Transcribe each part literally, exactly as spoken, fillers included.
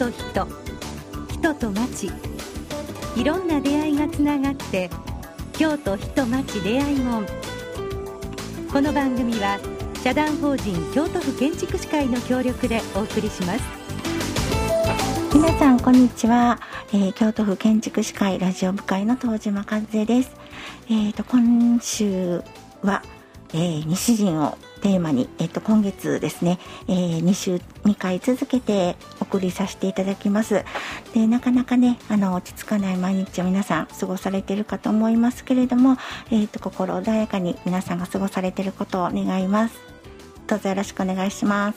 と人、人と町、いろんな出会いがつながって京都人町出会い門。この番組は社団法人京都府建築士会の協力でお送りします。 皆さんこんにちは、えー、京都府建築士会ラジオ部会の東島和恵です。えー、と今週は、えー、西陣をテーマに、えー、と今月ですね、えー、に週にかい続けてお送りさせていただきます。でなかなかねあの落ち着かない毎日を皆さん過ごされているかと思いますけれども、えー、と心穏やかに皆さんが過ごされていることを願います。どうぞよろしくお願いします。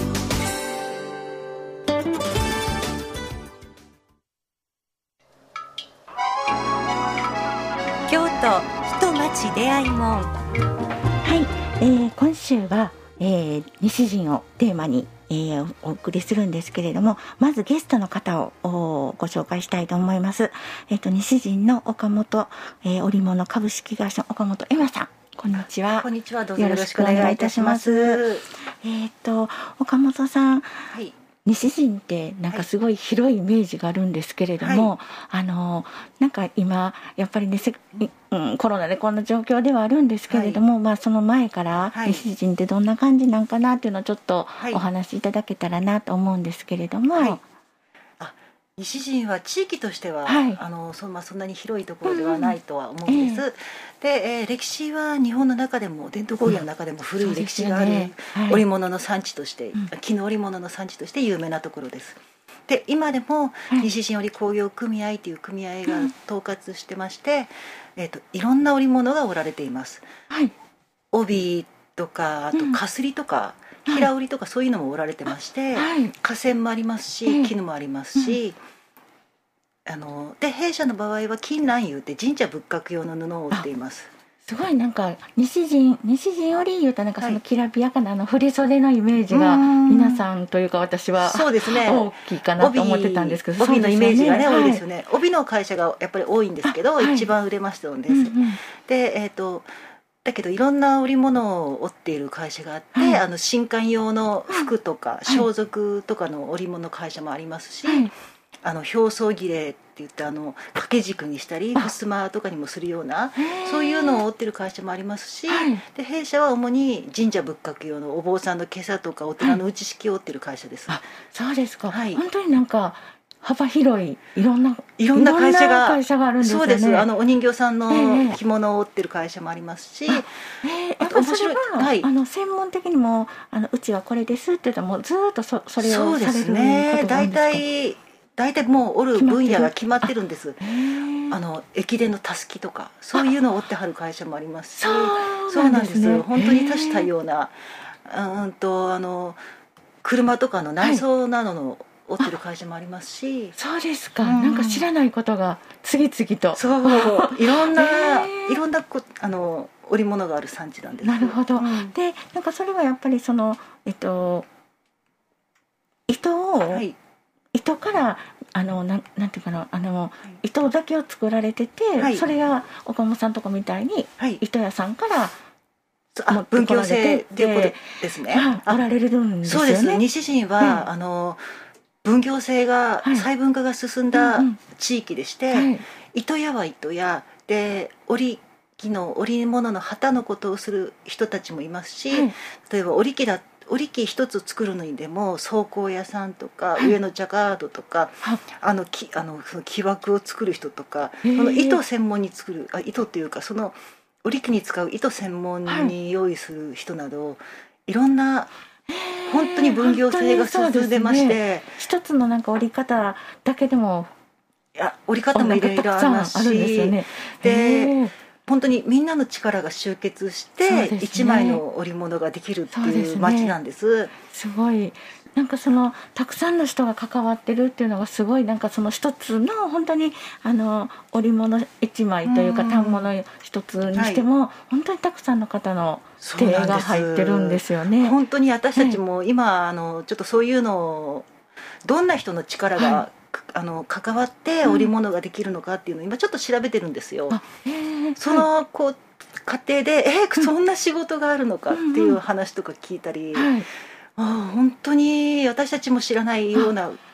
京都人町出会い門。 はい、えー、今週は、えー、西陣をテーマに、えー、お送りするんですけれども、まずゲストの方をご紹介したいと思います。えー、と西陣の岡本、えー、織物株式会社岡本恵麻さん、こんにちは。 こんにちは、どうぞよろしくお願いいたします。 えー、と岡本さん、 はい、 西陣ってなんかすごい広いイメージがあるんですけれども、はい、あのなんか今やっぱりね、うん、コロナでこんな状況ではあるんですけれども、はい、まあ、その前から西陣ってどんな感じなんかなっていうのをちょっとお話しいただけたらなと思うんですけれども、はい、 あ、西陣は地域としては、 はい、 あの そ, まあ、そんなに広いところではないとは思うんです、うん、えー、で、えー、歴史は日本の中でも伝統工芸の中でも古い歴史がある、うんね、はい、織物の産地として、うん、木の織物の産地として有名なところです。で今でも西陣織工業組合という組合が統括してまして、うん、えー、といろんな織物が織られています、はい、帯とかあとかすりとか、うん、平織りとかそういうのも織られてまして、はい、化繊もありますし絹もありますし、うん、あので弊社の場合は金蘭釉って神社仏閣用の布を織っています。 すごいなんか西陣西陣織言うとなんかそのきらびやかなあの振り袖のイメージが皆さんというか私はそうですね、 大きいかなと思ってたんですけど、 帯のイメージがね、多いですよね。帯の会社がやっぱり多いんですけど、はい、一番売れましたんです、うんうん、で、えーとだけどいろんな織物を織っている会社があって、はい、あの新刊用の服とか、はい、装束とかの織物会社もありますし、はい、あの表層切れって言ってあの掛け軸にしたり襖とかにもするようなそういうのを織ってる会社もありますし、はい、で弊社は主に神社仏閣用のお坊さんの袈裟とかお寺の打ち敷きを織ってる会社です、はい、 あ、そうですか、 はい、 本当になんか幅広いいろんないろんな会社が、 会社があるんですよね。 そうです。あのお人形さんの着物を織ってる会社もありますし、 えー、えー、あと面白い、はい、あの専門的にもあのうちはこれですって言ったらもうずっと そ, それをされることが多いんですか。そうですね。 大体大体もう織る分野が決まってるんです。あの駅伝のたすきとかそういうのを織ってはる会社もありますし、そうなんですね。本当に多種多様な、うんとあの車とかの内装などの織ってる会社もありますし。 そうですか、うん、なんか知らないことが次々とそういろんないろんなこあの織物がある産地なんです。 なるほど、うん、でなんかそれはやっぱりそのえっと糸を、はい、糸からあのななんていうかなあの、はい、糸だけを作られてて、はい、それが岡本さんとこみたいに、はい、糸屋さんからあ分業制っていうことですね。 あ、織られるんですよね。 そうです。西陣は、はい、あの分業制が、はい、細分化が進んだ地域でして、はい、糸屋は糸屋で織機の織物の旗のことをする人たちもいますし、はい、例えば織機だ織機一つ作るのにでも装甲屋さんとか、はい、上のジャガードとか、はい、あのきあのその木枠を作る人とか、その糸専門に作るあ糸っていうかその織機に使う糸専門に用意する人など、はい、いろんな本当に分業制が進んでまして、ね、 一つのなんか織り方だけでもいや織り方もいろいろありますし、ね、で本当にみんなの力が集結して一枚の織物ができるっていう街なんです。 すごいなんかそのたくさんの人が関わってるっていうのがすごいなんかその一つの本当にあの織物一枚というか反物一つにしても、はい、本当にたくさんの方の手が入ってるんですよね。 本当に私たちも今、はい、あのちょっとそういうのをどんな人の力が、はい、あの関わって織物ができるのかっていうのを今ちょっと調べてるんですよ。そのこう過程でえー、そんな仕事があるのかっていう話とか聞いたり、はい、あ本当に私たちも知らないような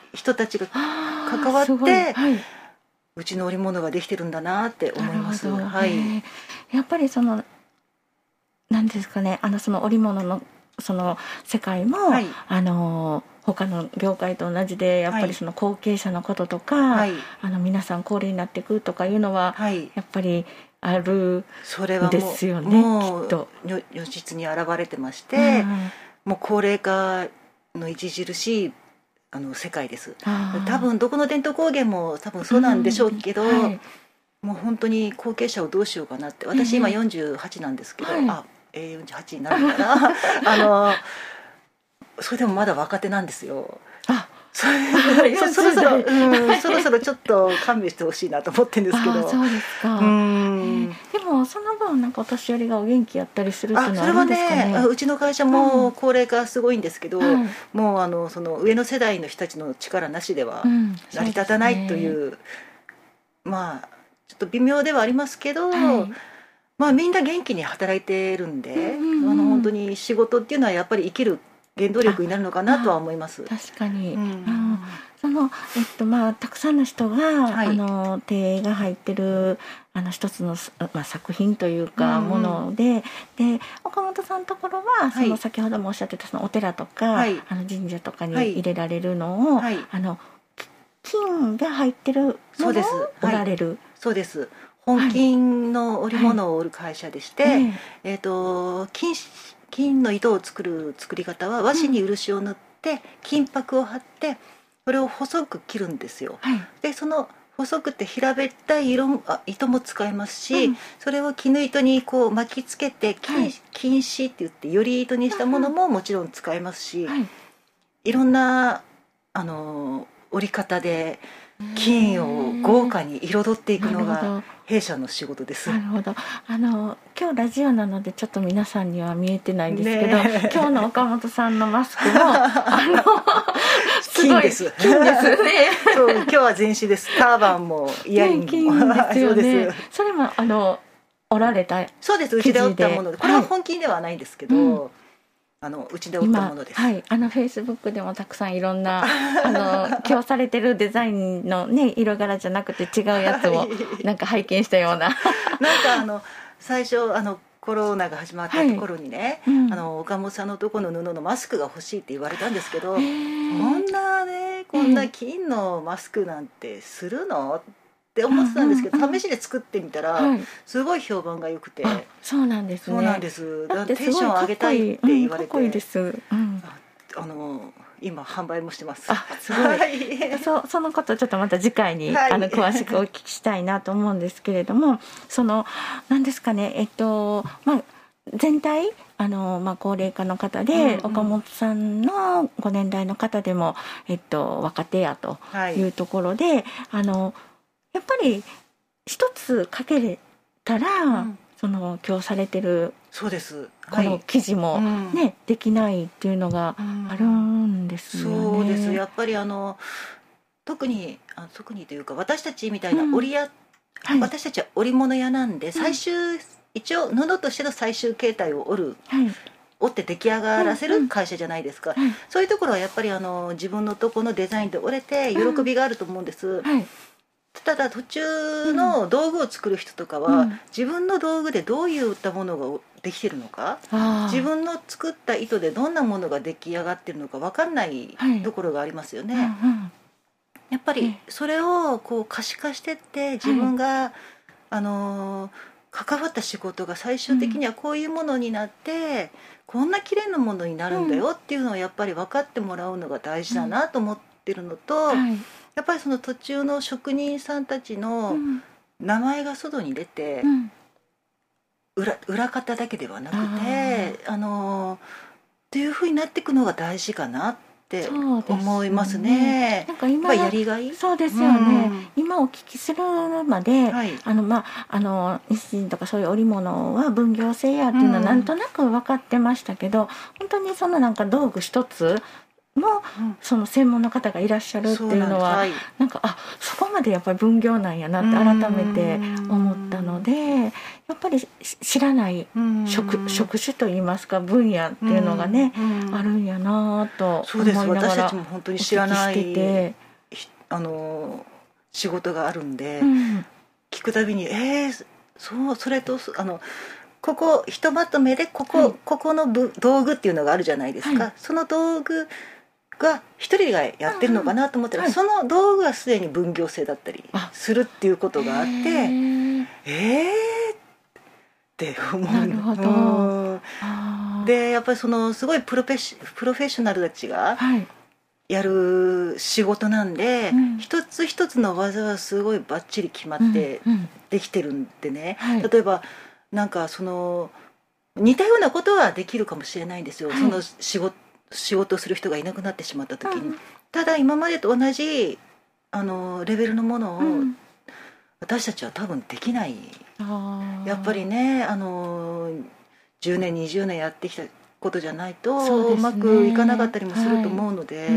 人たちが関わって、はい、うちの織物ができてるんだなって思います。はい、 やっぱりそのなんですかね、あのその織物のその世界も、はい、あの他の業界と同じでやっぱりその後継者のこととか、はい、あの皆さん高齢になっていくとかいうのは、はい、やっぱりあるんですよね。 もう、きっと如実に現れてまして、うん、もう高齢化の著しいあの世界です。多分どこの伝統工芸も多分そうなんでしょうけど、うんはい、もう本当に後継者をどうしようかなって。私今よんじゅうはちなんですけど、はい、あ、えー、よんじゅうはちになるのかなあのそれでもまだ若手なんですよ。あそれそそろそろ、うん、そろそろちょっと勘弁してほしいなと思ってるんですけど。 あ、そうですか。うん、えー、でもその分なんかお年寄りがお元気やったりするっていうのはあるんですかね。 それはね、うちの会社も高齢化すごいんですけど、うん、もうあのその上の世代の人たちの力なしでは成り立たないという、うん、うね、まあちょっと微妙ではありますけど、はい、まあみんな元気に働いてるんで、うんうん、あの本当に仕事っていうのはやっぱり生きる原動力になるのかなとは思います。 確かに、うん、そのえっとまあたくさんの人が、はい、あの手が入ってるあの一つの、まあ、作品というかもので、うんうん、で岡本さんのところはその先ほどもおっしゃってたそのお寺とか、はい、あの神社とかに入れられるのを、はいはい、あの金が入ってるものを売られる。 そうです。本金の織物を売る会社でして、はい、えーと金金の糸を作る作り方は和紙に漆を塗って金箔を貼ってそれを細く切るんですよ。はい、でその細くて平べったい色あ糸も使えますし、うん、それを絹糸にこう巻きつけて金、はい、金糸って言ってより糸にしたものももちろん使えますし、はい、いろんなあの織り方で金を豪華に彩っていくのが弊社の仕事です。 なるほど。あの今日ラジオなのでちょっと皆さんには見えてないんですけど、ね、今日の岡本さんのマスクもあのすごい金です。 金ですね。 そう今日は全身です。ターバンもイヤリングも金ですよね。そ, それもあの織られた。 そうです。うちで織ったもので、これは本金ではないんですけど。はい、うん、あのうちで織ったものです。 はい、あのフェイスブックでもたくさんいろんなあの今日されてるデザインのね色柄じゃなくて違うやつをなんか拝見したような。なんかあの最初あのコロナが始まったところにね、はい、うん、あの岡本さんのとこの布のマスクが欲しいって言われたんですけど、こんなねこんな金のマスクなんてするのって思ってたんですけど、うんうんうん、試しで作ってみたら、はい、すごい評判が良くて。 そうなんですね。 そうなんです。だってテンション上げたいって言われて、 かっこいいです。うん、 あの今販売もしてます。 あ、すごい。はい、そ, そのことちょっとまた次回に、はい、あの詳しくお聞きしたいなと思うんですけれども、その何ですかね、えっとまあ全体あの、まあ、高齢化の方で、うんうん、岡本さんのご年代の方でも、えっと、若手やというところで、はい、あのやっぱり一つかけれたら、うん、その今日されてるそうです、 この記事もね、はい、できないっていうのがあるんですよね。 そうです。やっぱりあの特にあ特にというか私たちみたいな織屋、うんはい、私たちは織物屋なんで最終、うん、一応布としての最終形態を織る、はい、織って出来上がらせる会社じゃないですか、うんうん、そういうところはやっぱりあの自分のとこのデザインで織れて喜びがあると思うんです、うんはい、ただ途中の道具を作る人とかは、うん、自分の道具でどういったものができてるのか、自分の作った糸でどんなものが出来上がってるのか分かんないところがありますよね、はいうんうん、やっぱりそれをこう可視化してって自分が、はい、あの関わった仕事が最終的にはこういうものになって、うん、こんな綺麗なものになるんだよっていうのをやっぱり分かってもらうのが大事だなと思ってるのと、うんはい、やっぱりその途中の職人さんたちの名前が外に出て、うん、裏, 裏方だけではなくてあのっていう風になっていくのが大事かなって思いますね。なんか今やりがいそうですよね、うん、今お聞きするまで、はい、あのまああの日清とかそういう織物は分業制やっていうのはなんとなく分かってましたけど、うん、本当にそのなんか道具一つもその専門の方がいらっしゃるっていうのは、うん、なんかあそこまでやっぱり分業なんやなって改めて思ったたので、やっぱり知らない職、職種といいますか分野っていうのがね、あるんやなと思いながら、 そうです、私たちも本当に知らないあの仕事があるんで、うん、聞くたびにえー、そうそれとあのここひとまとめでここ、はい、ここの道具っていうのがあるじゃないですか、はい、その道具が一人がやってるのかなと思ったら、はい、その道具がすでに分業制だったりするっていうことがあってえー、えーって思う。 なるほど。 でやっぱりそのすごいプロフェッシプロフェッショナルたちがやる仕事なんで、うん、一つ一つの技はすごいバッチリ決まってできてるんでね、うんうん、例えばなんかその似たようなことはできるかもしれないんですよ、はい、その仕事仕事をする人がいなくなってしまった時に、うん、ただ今までと同じあのレベルのものを、うん、私たちは多分できない。やっぱりねあのじゅうねんにじゅうねんやってきたことじゃないと う,、ね、うまくいかなかったりもすると思うので、はい、うん、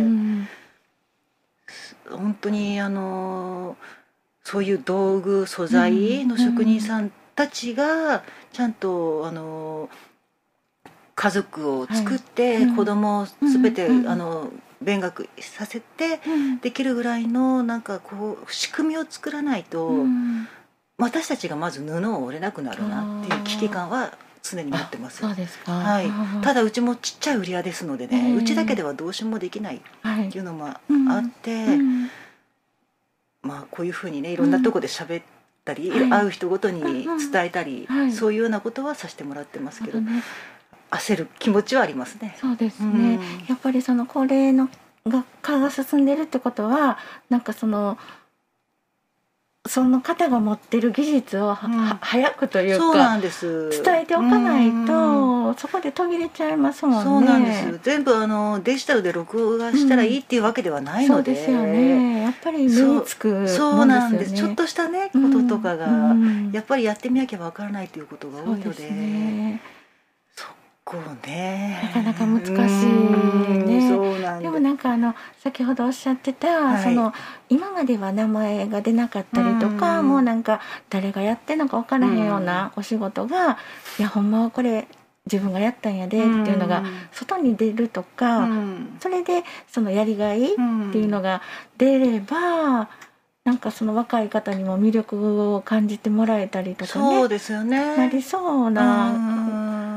本当にあのそういう道具素材の職人さんたちがちゃんとあの家族を作って、はい、子供を全て、うん、あの勉学させてできるぐらいのなんかこう仕組みを作らないと、うん、私たちがまず布を織れなくなるなっていう危機感は常に持ってます。 そうですか。 はい、ただうちもちっちゃい売り屋ですのでね、うちだけではどうしようもできないっていうのもあって、はい、うん、まあこういうふうにねいろんなとこで喋ったり、うん、会う人ごとに伝えたり、はい、そういうようなことはさせてもらってますけど、ね、焦る気持ちはありますね。 そうですね、うん、やっぱりその高齢の学科が進んでるってことはなんかそのその方が持ってる技術を、うん、早くというかそうなんです伝えておかないとそこで途切れちゃいますもんね。 そうなんです。全部あのデジタルで録画したらいいっていうわけではないので、うん、そうですよね。 やっぱり目につくもんですよね。 そうなんです。ちょっとしたねこととかが、うん、やっぱりやってみなきゃわからないということが多いので、そうですね。こうね、 なかなか難しいね。そうなんでもなんかあの先ほどおっしゃってた、はい、その今までは名前が出なかったりとか、うん、もうなんか誰がやってんのか分からへんようなお仕事が、うん、いやほんまはこれ自分がやったんやでっていうのが外に出るとか、うん、それでそのやりがいっていうのが出れば、なんかその若い方にも魅力を感じてもらえたりとかね、 そうですよね、 なりそうな、うん、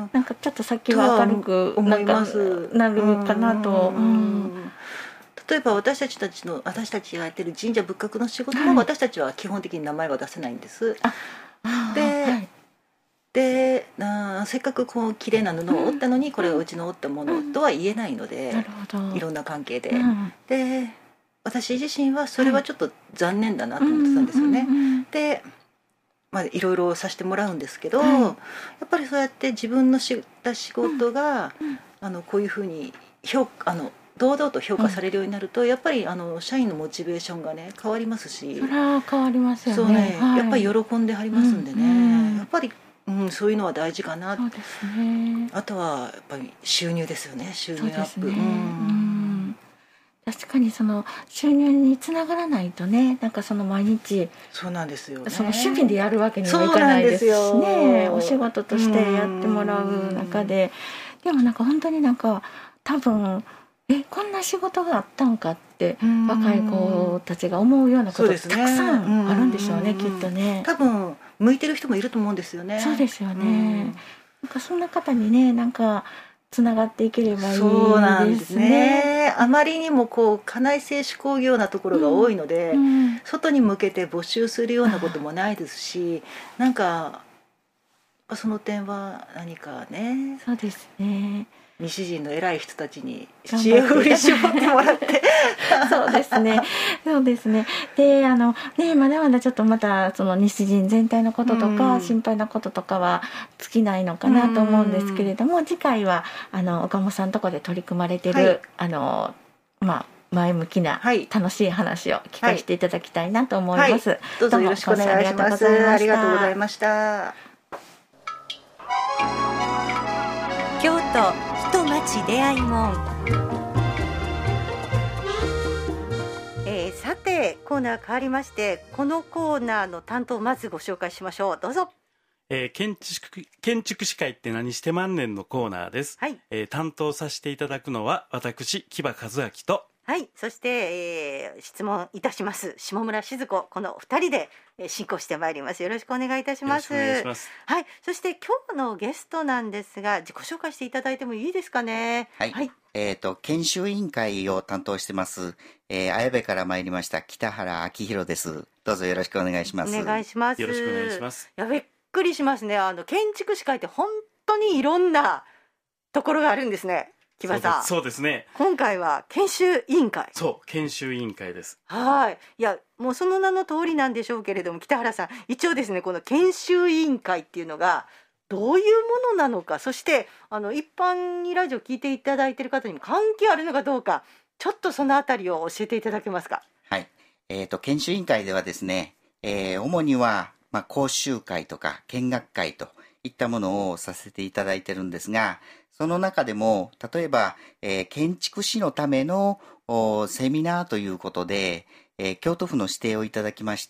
なんかちょっと先は明るく思います。 なるかなと、うん、 例えば私たちたちの私たちがやってる神社仏閣の仕事も、はい、私たちは基本的に名前は出せないんです。で、はい、であせっかくこう綺麗な布を織ったのに、うん、これはうちの織ったものとは言えないので、うん、いろんな関係で、うん、で私自身はそれはちょっと残念だなと思ってたんですよね、はい、で、まあ、いろいろさせてもらうんですけど、はい、やっぱりそうやって自分のした仕事が、うん、あのこういうふうに評価あの堂々と評価されるようになると、うん、やっぱりあの社員のモチベーションがね変わりますし、 それは変わりますよね。 そうね、 はい、 やっぱり喜んではりますんでね、うんうん、やっぱり、うん、そういうのは大事かな。 そうですね。 あとはやっぱり収入ですよね。収入アップ。 そうですね、うん、確かにその収入につながらないとね、なんかその毎日そうなんですよね、 その趣味でやるわけにもいかないですしね、お仕事としてやってもらう中で、でもなんか本当になんか多分えこんな仕事があったんかって若い子たちが思うようなことたくさんあるんでしょうね、きっとね。 多分向いてる人もいると思うんですよね。 そうですよね。なんかそんな方にね、なんかつながっていければいいですね。 そうなんですね。あまりにもこう家内製手工業なところが多いので、うんうん、外に向けて募集するようなこともないですし、なんかその点は何かね。 そうですね。 西陣の偉い人たちに知恵を振り絞ってもらってそうですね、そうですね。で、あのね、まだまだちょっとまたその西陣全体のこととか、うん、心配なこととかは尽きないのかなと思うんですけれども、うん、次回はあの岡本さんのところで取り組まれてる、はい、あのまあ前向きな楽しい話を聞かせていただきたいなと思います。はいはい、 どうぞよろしくお願いします。ありがとうございました。 京都人町出会い門、えー、ささてコーナー変わりまして、このコーナーの担当をまずご紹介しましょう。どうぞ。 えー、建築建築士会って何してまんねんのコーナーです、 はいえー、担当させていただくのは私木場和明と、 はい、そして、えー、質問いたします下村静子、このふたりで、えー、進行してまいります。よろしくお願いいたします。 よろしくお願いします。 はい、そして今日のゲストなんですが、自己紹介していただいてもいいですかね。 はい、はい、えーと研修委員会を担当してます、えー、綾部から参りました北原明宏です。どうぞよろしくお願いします。 お願いします。 よろしくお願いします。 やべびっくりしますね。あの建築士会って本当にいろんなところがあるんですね。木場さん。 そうですね。 今回は研修委員会。 そう研修委員会です。 はい。いやもうその名の通りなんでしょうけれども、北原さん一応ですね、この研修委員会っていうのがどういうものなのか、そしてあの一般にラジオ聞いていただいている方にも関係あるのかどうか、ちょっとそのあたりを教えていただけますか。 はい。えーと研修委員会ではですね、えー、主にはまあ、講習会とか見学会といったものをさせていただいてるんですが、その中でも例えば、えー、建築士のためのセミナーということで、えー、京都府の指定をいただきまして、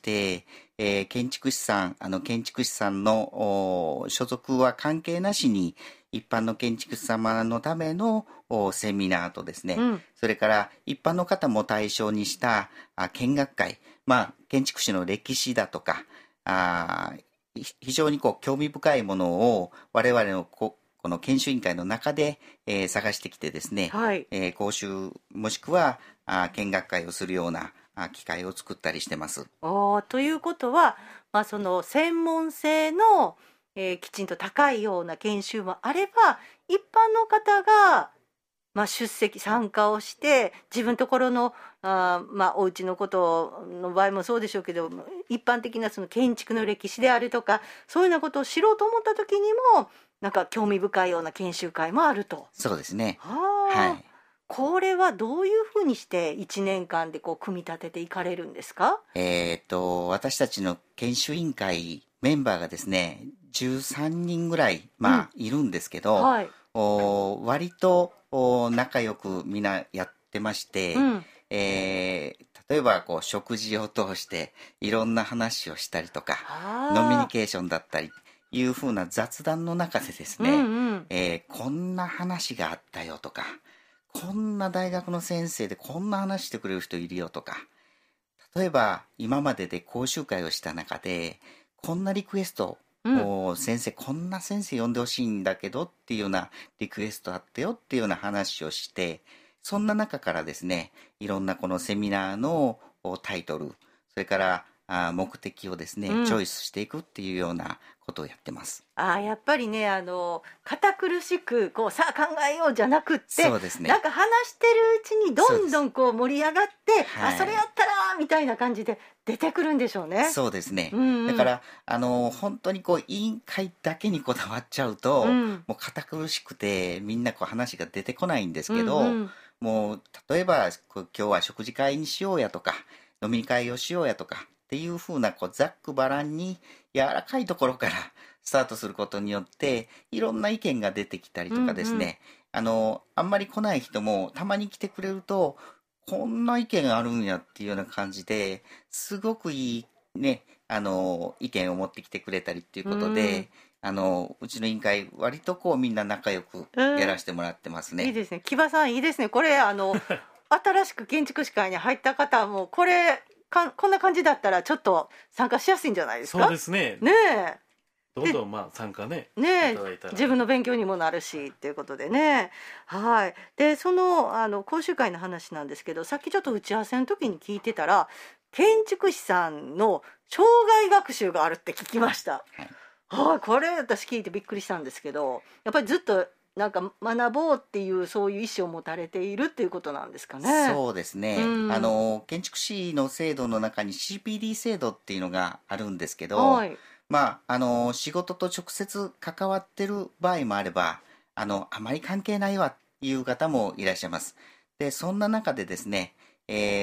えー、建築士さんあの建築士さんの所属は関係なしに一般の建築士様のためのセミナーとですね、うん、それから一般の方も対象にした見学会、まあ、建築士の歴史だとかあ非常にこう興味深いものを我々のここの研修委員会の中で、えー、探してきてですね、はいえー、講習もしくはあ見学会をするようなあ機会を作ったりしてます。 おということは、まあ、その専門性の、えー、きちんと高いような研修もあれば、一般の方がまあ、出席参加をして自分のところのあ、まあ、お家のことの場合もそうでしょうけど、一般的なその建築の歴史であるとかそういうようなことを知ろうと思った時にもなんか興味深いような研修会もあると。 そうですね。 はい。これはどういうふうにしていちねんかんでこう組み立てていかれるんですか。 えー、と私たちの研修委員会メンバーがですねじゅうさんにんぐらい、まあうん、いるんですけど、はい、お割と仲良くみんなやってまして、うんえー、例えばこう食事を通していろんな話をしたりとかノミニケーションだったりいう風な雑談の中でですね、うんうんえー、こんな話があったよとか、こんな大学の先生でこんな話してくれる人いるよとか、例えば今までで講習会をした中でこんなリクエストうん、先生こんな先生呼んでほしいんだけどっていうようなリクエストあってよっていうような話をして、そんな中からですねいろんなこのセミナーのタイトル、それからあ目的をですね、うん、チョイスしていくっていうようなことをやってます。 あやっぱりね、あの堅苦しくこうさあ考えようじゃなくって、 そうですね、 なんか話してるうちにどんどんこう盛り上がって、はい、あそれやったらみたいな感じで出てくるんでしょうね。 そうですね、うんうん、だからあの本当にこう委員会だけにこだわっちゃうと、うん、もう堅苦しくてみんなこう話が出てこないんですけど、うんうん、もう例えば今日は食事会にしようやとか飲み会をしようやとかっていう風なこうざっくばらんに柔らかいところからスタートすることによっていろんな意見が出てきたりとかですね、うんうん、あのあんまり来ない人もたまに来てくれるとこんな意見あるんやっていうような感じですごくいいねあの意見を持ってきてくれたりっていうことで、うん、あのうちの委員会割とこうみんな仲良くやらせてもらってますね、 うん、いいですね。木場さんいいですね。これあの新しく建築士会に入った方はもうこれかこんな感じだったらちょっと参加しやすいんじゃないですか。 そうですね。 ねえどんどんまあ参加ねねいただいたら自分の勉強にもなるしっていうことでね。はい。でそのあの講習会の話なんですけど、さっきちょっと打ち合わせの時に聞いてたら建築士さんの生涯学習があるって聞きました。はい、はい、これ私聞いてびっくりしたんですけど、やっぱりずっとなんか学ぼうっていうそういう意思を持たれているっていうことなんですかね。 そうですね、うん、あの建築士の制度の中に シーピーディー 制度っていうのがあるんですけど、はい、まああの仕事と直接関わってる場合もあればあのあまり関係ないわっていう方もいらっしゃいます。でそんな中でですね、え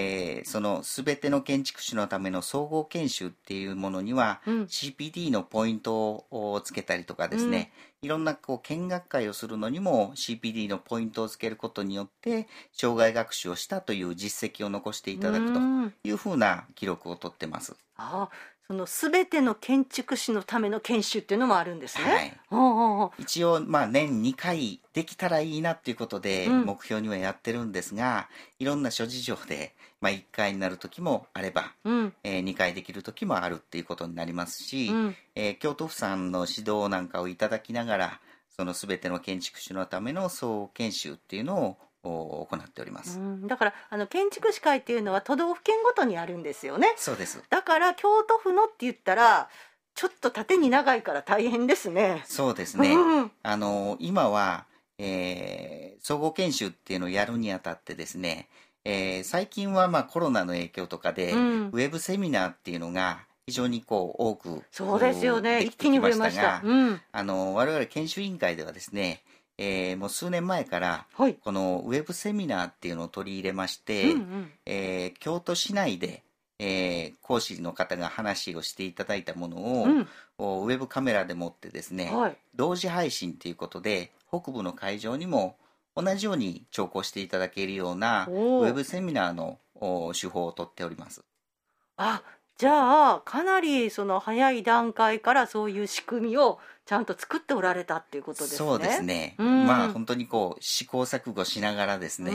えー、その全ての建築士のための総合研修っていうものには、うん、シーピーディー のポイントをつけたりとかですね、うん、いろんなこう見学会をするのにも シーピーディー のポイントをつけることによって生涯学習をしたという実績を残していただくというふうな記録を取ってます。 ああ、その全ての建築士のための研修っていうのもあるんですね。はい、おうおう、 一応まあ年にかいできたらいいなっていうことで目標にはやってるんですが、うん、いろんな諸事情でまあいっかいになる時もあれば、うん、えー、にかいできる時もあるっていうことになりますし、うん、えー、京都府さんの指導なんかをいただきながらその全ての建築士のための総研修っていうのを行っております。 うん、だからあの建築士会っていうのは都道府県ごとにあるんですよね。 そうです。 だから京都府のって言ったらちょっと縦に長いから大変ですね。 そうですね、うん、あの今は、えー、総合研修っていうのをやるにあたってですね、えー、最近はまあコロナの影響とかで、うん、ウェブセミナーっていうのが非常にこう多くそうですよね、一気に増えましたが、うん、 あの我々研修委員会ではですね、えー、もう数年前から、はい、このウェブセミナーっていうのを取り入れまして、うんうん、えー、京都市内で、えー、講師の方が話をしていただいたものを、うん、ウェブカメラでもってですね、はい、同時配信ということで北部の会場にも同じように聴講していただけるようなウェブセミナーの手法をとっております。 あ、じゃあかなりその早い段階からそういう仕組みをちゃんと作っておられたっていうことですね。 そうですね、うん、まあ本当にこう試行錯誤しながらですね、うん、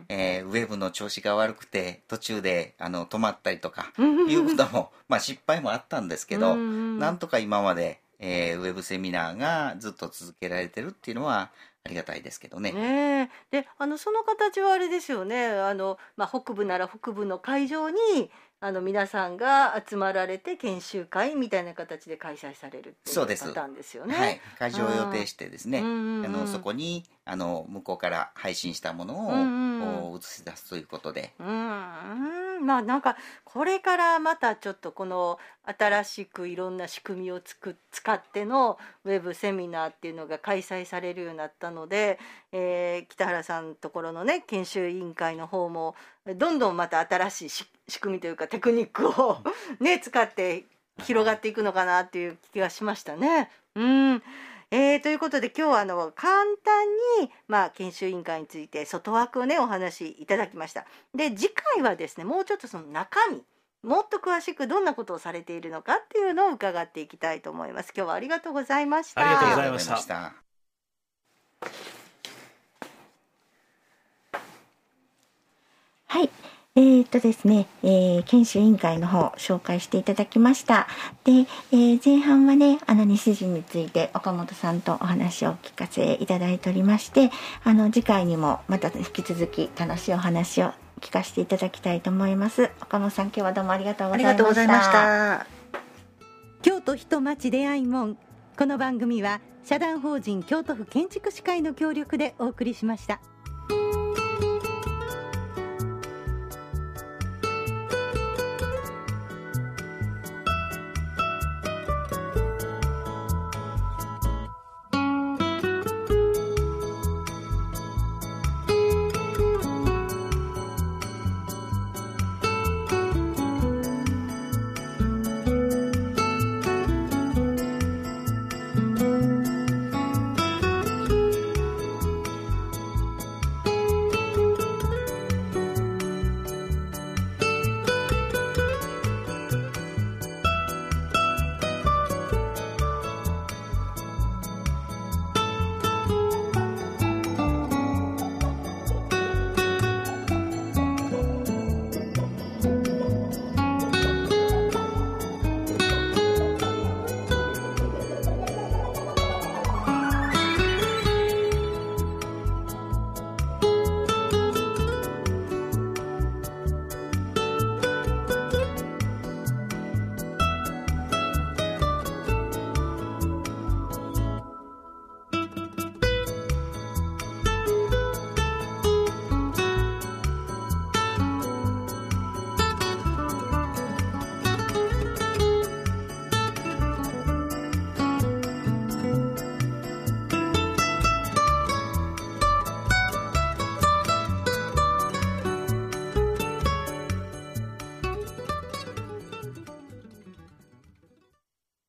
えー、ウェブの調子が悪くて途中であの止まったりとかいうこともまあ失敗もあったんですけど、うん、なんとか今まで、えー、ウェブセミナーがずっと続けられてるっていうのはありがたいですけどね。 ねであのその形はあれですよね、あの、まあ、北部なら北部の会場にあの皆さんが集まられて研修会みたいな形で開催されるっていうパターンですよね。 はい、会場を予定してですね、あのそこにあの向こうから配信したものを、うんうん、映し出すということで、 うん、まあなんかこれからまたちょっとこの新しくいろんな仕組みをつく使ってのウェブセミナーっていうのが開催されるようになったので、えー、北原さんのところのね研修委員会の方もどんどんまた新しい仕組みというかテクニックをね使って広がっていくのかなっていう気がしましたね。うん、えー、ということで今日はあの簡単に、まあ、研修委員会について外枠をねお話しいただきました。で次回はですねもうちょっとその中身もっと詳しくどんなことをされているのかっていうのを伺っていきたいと思います。今日はありがとうございました。 ありがとうございました。 はい、えー、っとですね、えー、研修委員会の方紹介していただきました。で、えー、前半はねあの西陣について岡本さんとお話を聞かせいただいておりまして、あの次回にもまた引き続き楽しいお話を聞かせていただきたいと思います。岡本さん今日はどうもありがとうございました。 ありがとうございました。 京都人町出会い門、この番組は社団法人京都府建築士会の協力でお送りしました。